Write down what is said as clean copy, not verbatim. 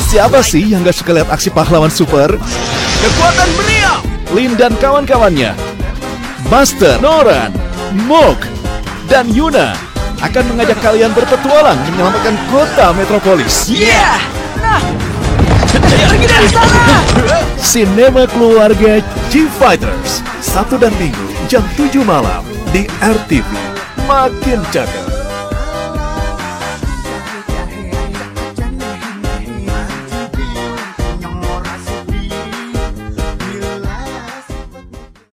Siapa sih yang gak suka lihat aksi pahlawan super? Kekuatan beliau. Lin dan kawan-kawannya, Buster, Noran, Mog, dan Yuna akan mengajak kalian berpetualang menyelamatkan kota Metropolis. Yeah. Nah, lagi dari sana. Sinema Keluarga G-Fighters, Sabtu dan Minggu jam 7 malam di RTV. Makin cakep.